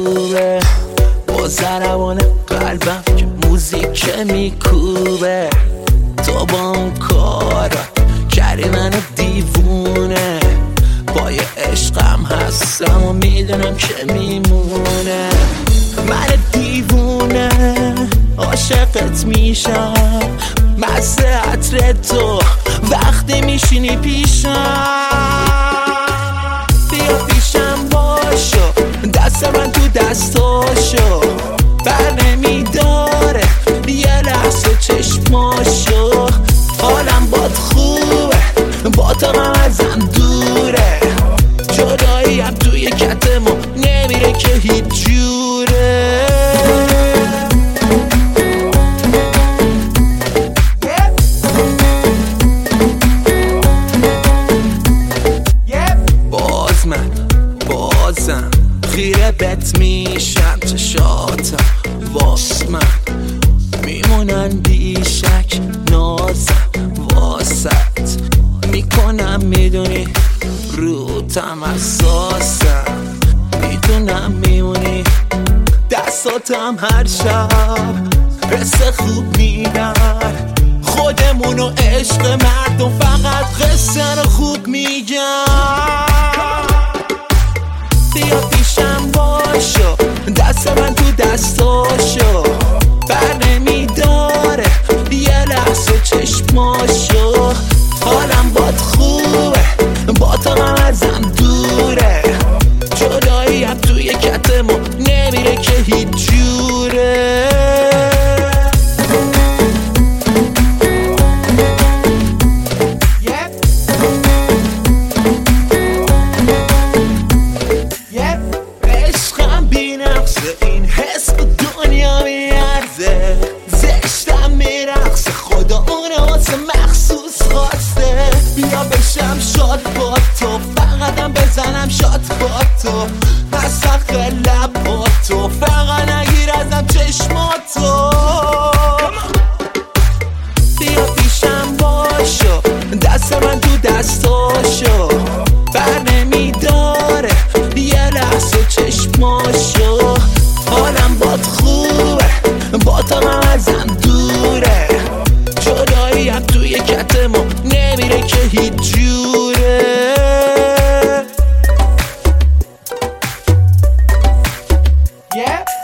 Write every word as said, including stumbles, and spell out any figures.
خوبه با ضربان قلبم که موزیک میکوبه. تو با اون کارا کردی منو دیوونه، پای عشقم هستم و میدونم که میمونه. من دیوونه عاشقت میشم، مزه عطر تو وقتی میشینی پیشم. بیا پیشم باشو، دست من تو دستاشو، بر نمیداره یه لحظه چشماشو. حالم باد خوبه، با تو غم ازم دوره، جدایی هم توی کتمو نمیره که هیچ جوره. باز من بازم خیره بت میشم، چشاتم واس من میمونن بیشک، نازم واسط میکنم میدونی، روتم اساسم میدونم میمونی. دستاتم هر شب قصه خوب میدن، خودمونو عشق مردم فقط قصه رو خوب میگن. بیا پیشم باشو، دست من تو دستاشو، بر نمیداره یه لحظه چشماشو. حالم باد خوبه، با تو غم ازم دوره، جدایی هم توی کتمو نمیره که هیچ جوره. عشقم بی نقصه، این حس به دنیا میارزه، زشتم میرقصه، خدا اونو واسه مخصوص خواسته. بیا بشم شاد با تو، فقطم بزنم شاد با تو، مسخ لب با تو، فقط نگیر ازم چشماتو. بیا پیشم باشو، دست من تو دستاشو، بر نمیداره یه لحظه چشماشو. حالم باد خوبه، با تو غم ازم دوره، جدایی هم توی کتمو نمیره که هیچ جوره. Yeah.